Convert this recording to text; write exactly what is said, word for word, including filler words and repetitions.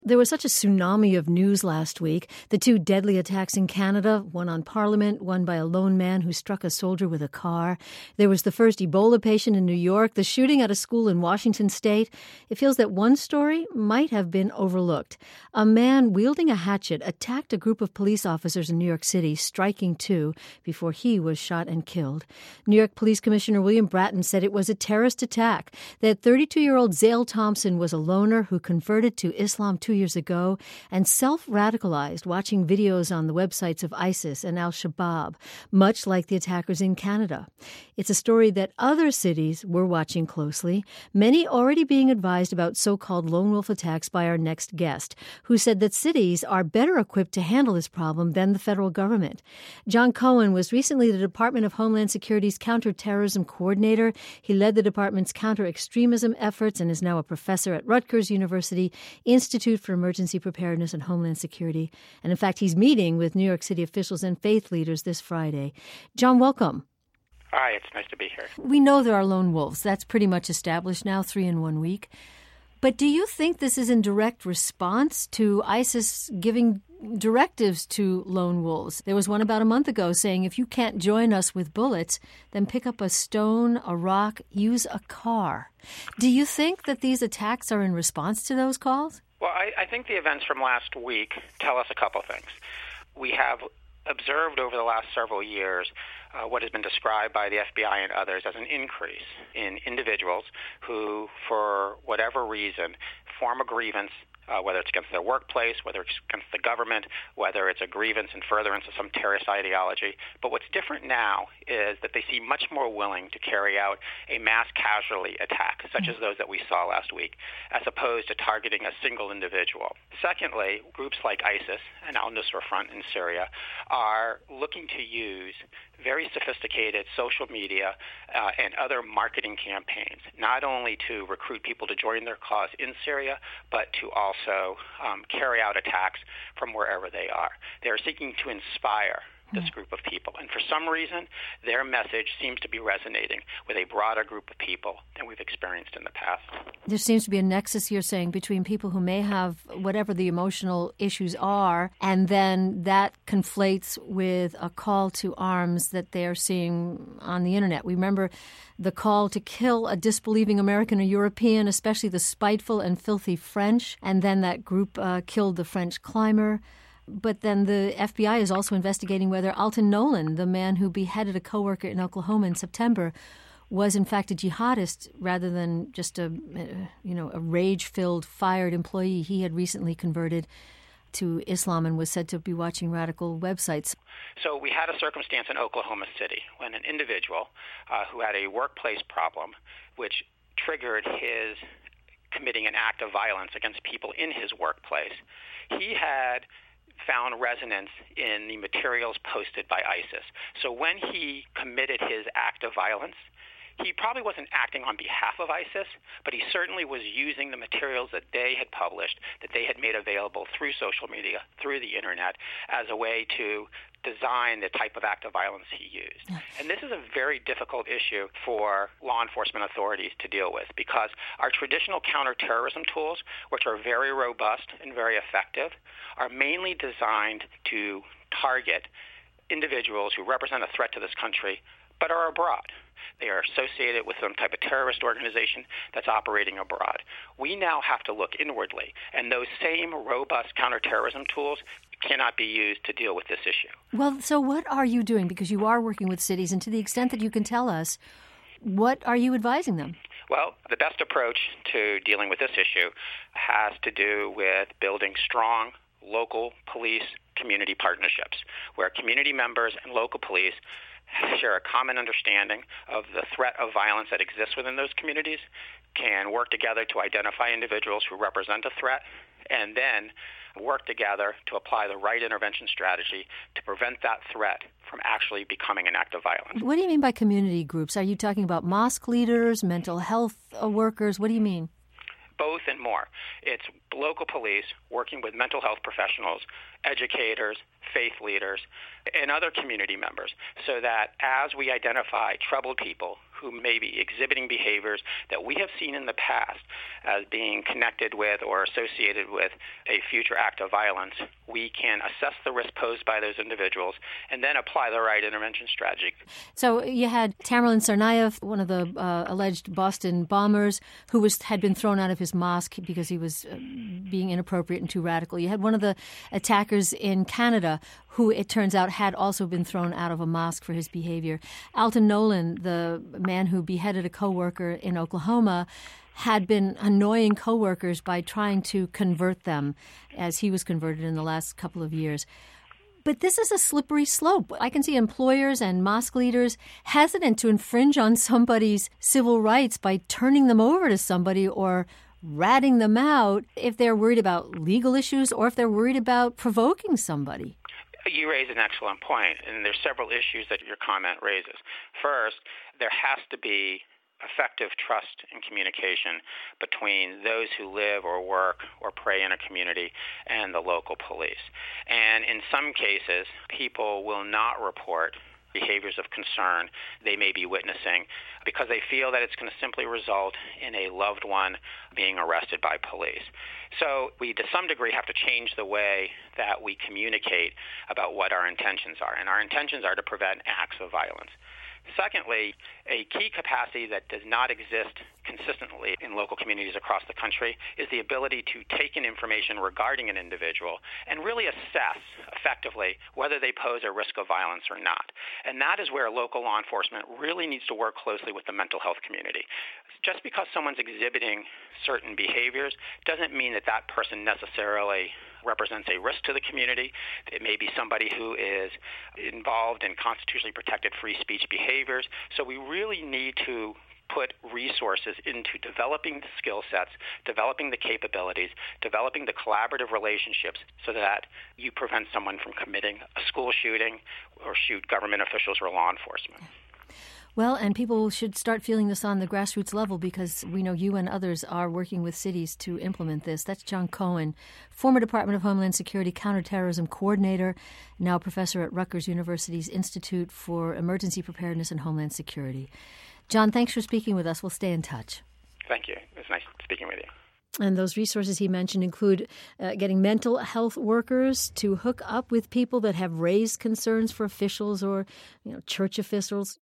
There was such a tsunami of news last week. The two deadly attacks in Canada, one on Parliament, one by a lone man who struck a soldier with a car. There was the first Ebola patient in New York, the shooting at a school in Washington state. It feels that one story might have been overlooked. A man wielding a hatchet attacked a group of police officers in New York City, striking two, before he was shot and killed. New York Police Commissioner William Bratton said it was a terrorist attack, that thirty-two-year-old Zale Thompson was a loner who converted to Islam two years ago and self-radicalized, watching videos on the websites of ISIS and al-Shabaab, much like the attackers in Canada. It's a story that other cities were watching closely, many already being advised about so-called lone wolf attacks by our next guest, who said that cities are better equipped to handle this problem than the federal government. John Cohen was recently the Department of Homeland Security's counterterrorism coordinator. He led the department's counter-extremism efforts and is now a professor at Rutgers University Institute for Emergency Preparedness and Homeland Security. And in fact, he's meeting with New York City officials and faith leaders this Friday. John, welcome. Hi, it's nice to be here. We know there are lone wolves. That's pretty much established now, three in one week. But do you think this is in direct response to ISIS giving directives to lone wolves? There was one about a month ago saying, if you can't join us with bullets, then pick up a stone, a rock, use a car. Do you think that these attacks are in response to those calls? Well, I, I think the events from last week tell us a couple things. We have observed over the last several years uh, what has been described by the F B I and others as an increase in individuals who, for whatever reason, form a grievance, uh, whether it's against their workplace, whether it's against the government, whether it's a grievance in furtherance of some terrorist ideology. But what's different now is that they seem much more willing to carry out a mass casualty attack, such as those that we saw last week, as opposed to targeting a single individual. Secondly, groups like ISIS and al-Nusra Front in Syria are looking to use very sophisticated social media uh, and other marketing campaigns, not only to recruit people to join their cause in Syria, but to also um, carry out attacks from wherever they are. They are seeking to inspire this group of people. And for some reason, their message seems to be resonating with a broader group of people than we've experienced in the past. There seems to be a nexus, you're saying, between people who may have whatever the emotional issues are, and then that conflates with a call to arms that they are seeing on the internet. We remember the call to kill a disbelieving American or European, especially the spiteful and filthy French, and then that group uh, killed the French climber. But then the F B I is also investigating whether Alton Nolan, the man who beheaded a coworker in Oklahoma in September, was in fact a jihadist rather than just a, you know, a rage-filled, fired employee. He had recently converted to Islam and was said to be watching radical websites. So we had a circumstance in Oklahoma City when an individual uh, who had a workplace problem, which triggered his committing an act of violence against people in his workplace, he had found resonance in the materials posted by ISIS. So when he committed his act of violence, he probably wasn't acting on behalf of ISIS, but he certainly was using the materials that they had published, that they had made available through social media, through the internet, as a way to design the type of act of violence he used. And this is a very difficult issue for law enforcement authorities to deal with, because our traditional counterterrorism tools, which are very robust and very effective, are mainly designed to target individuals who represent a threat to this country but are abroad. They are associated with some type of terrorist organization that's operating abroad. We now have to look inwardly, and those same robust counterterrorism tools cannot be used to deal with this issue. Well, so what are you doing? Because you are working with cities, and to the extent that you can tell us, what are you advising them? Well, the best approach to dealing with this issue has to do with building strong local police community partnerships, where community members and local police share a common understanding of the threat of violence that exists within those communities, can work together to identify individuals who represent a threat, and then work together to apply the right intervention strategy to prevent that threat from actually becoming an act of violence. What do you mean by community groups? Are you talking about mosque leaders, mental health workers? What do you mean? Both and more. It's local police working with mental health professionals, educators, faith leaders, and other community members, so that as we identify troubled people who may be exhibiting behaviors that we have seen in the past as being connected with or associated with a future act of violence, we can assess the risk posed by those individuals and then apply the right intervention strategy. So you had Tamerlan Tsarnaev, one of the uh, alleged Boston bombers, who was had been thrown out of his mosque because he was uh, being inappropriate and too radical. You had one of the attackers in Canada who, it turns out, had also been thrown out of a mosque for his behavior. Alton Nolan, the man who beheaded a coworker in Oklahoma, had been annoying coworkers by trying to convert them, as he was converted in the last couple of years. But this is a slippery slope. I can see employers and mosque leaders hesitant to infringe on somebody's civil rights by turning them over to somebody or ratting them out if they're worried about legal issues or if they're worried about provoking somebody. You raise an excellent point, and there's several issues that your comment raises. First, there has to be effective trust and communication between those who live or work or pray in a community and the local police. And in some cases, people will not report behaviors of concern they may be witnessing because they feel that it's going to simply result in a loved one being arrested by police. So we, to some degree, have to change the way that we communicate about what our intentions are. And our intentions are to prevent acts of violence. Secondly, a key capacity that does not exist consistently in local communities across the country is the ability to take in information regarding an individual and really assess effectively whether they pose a risk of violence or not. And that is where local law enforcement really needs to work closely with the mental health community. Just because someone's exhibiting certain behaviors doesn't mean that that person necessarily represents a risk to the community. It may be somebody who is involved in constitutionally protected free speech behaviors. So we really need to put resources into developing the skill sets, developing the capabilities, developing the collaborative relationships so that you prevent someone from committing a school shooting or shoot government officials or law enforcement. Well, and people should start feeling this on the grassroots level because we know you and others are working with cities to implement this. That's John Cohen, former Department of Homeland Security Counterterrorism Coordinator, now professor at Rutgers University's Institute for Emergency Preparedness and Homeland Security. John, thanks for speaking with us. We'll stay in touch. Thank you. It was nice speaking with you. And those resources he mentioned include uh, getting mental health workers to hook up with people that have raised concerns for officials or, you know, church officials.